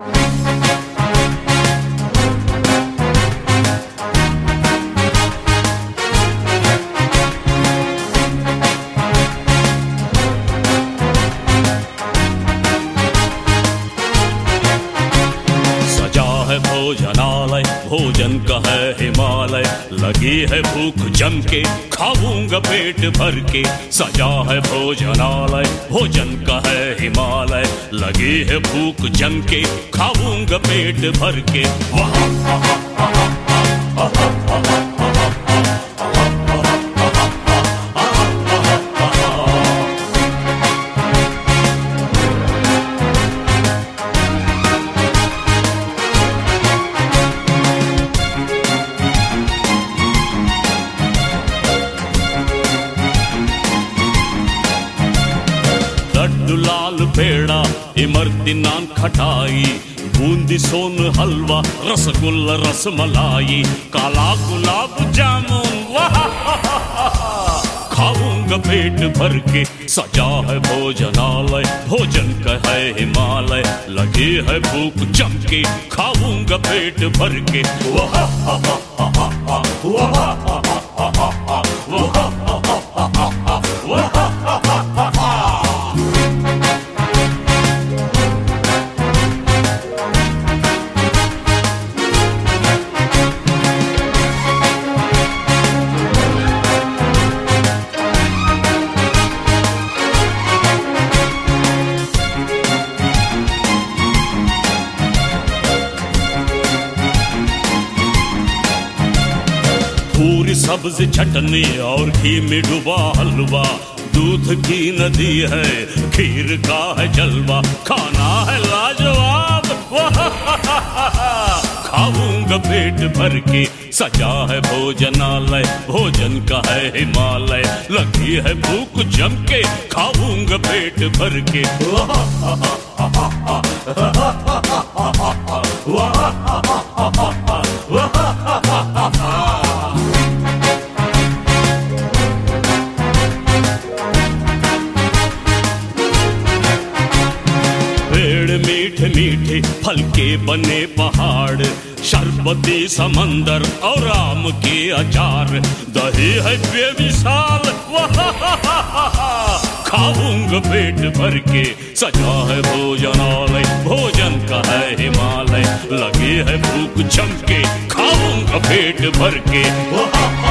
भोजनालय भोजन का है हिमालय, लगी है भूख जम के खाऊंगा पेट भर के। सजा है भोजनालय भोजन का है हिमालय, लगी है भूख जम के खाऊंगा पेट भर के। लड्डू लाल पेड़ा इमरती नान खटाई, बूंदी सोन हलवा रसगुल्ला रसमलाई, काला गुलाब जामुन खाऊंगा पेट भर के। सजा है भोजनालय भोजन का है हिमालय, लगी है भूख जम के खाऊंगा पेट भर के। पूरी सब्जी चटनी और घी में डूबा हलवा, दूध की नदी है खीर का है जलवा, खाना है लाजवाब खाऊंगा पेट भर के। सजा है भोजनालय भोजन का है हिमालय, लगी है भूख जम के खाऊंगा पेट भर के। पेड़ मीठे मीठे फल के बने पहाड़, शरबती समंदर और आम के अचार, दही है बेमिसाल खाऊंगा पेट भर के। सजा है भोजनालय भोजन का है हिमालय, लगी है भूख जम के खाऊंगा पेट भर के।